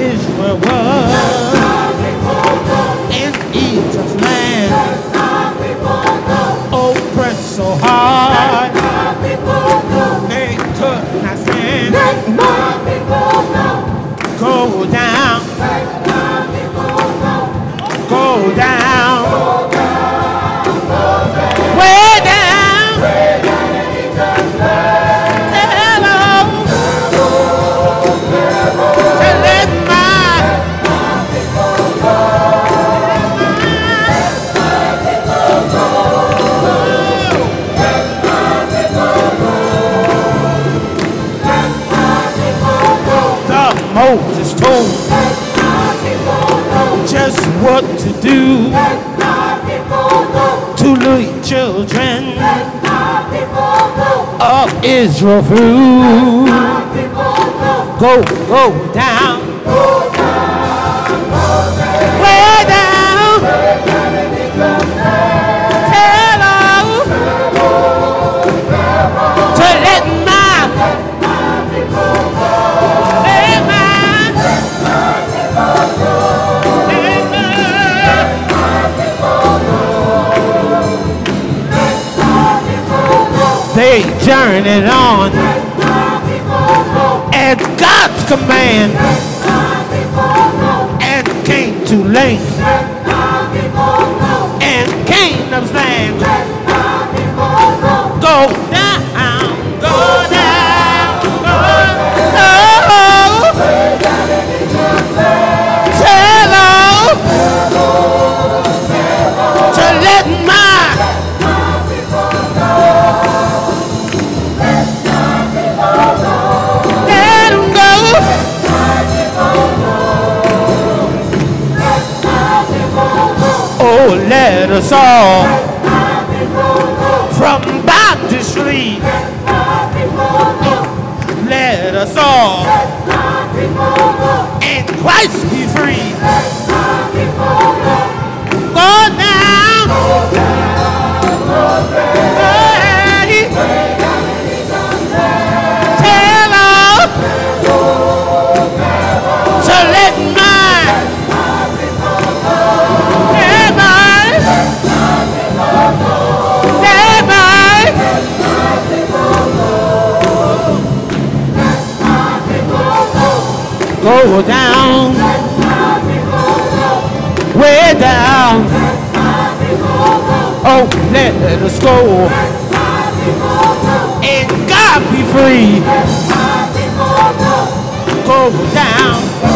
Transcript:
Israel was in Egypt's land, oppressed so hard they could not stand. Go down, go down, way down, hello, to let my Moses told just what to do to the children of Israel through. Go down, way down, hello, to let my they journeyed on at God's command and came to length and Canaan's land. Go down, go down, go hello, to let my oh, let us all from bondage flee. Let us all in Christ be free. Go down, hey, hello, to let my go down, way down. Oh, let us go and God be free. Go down.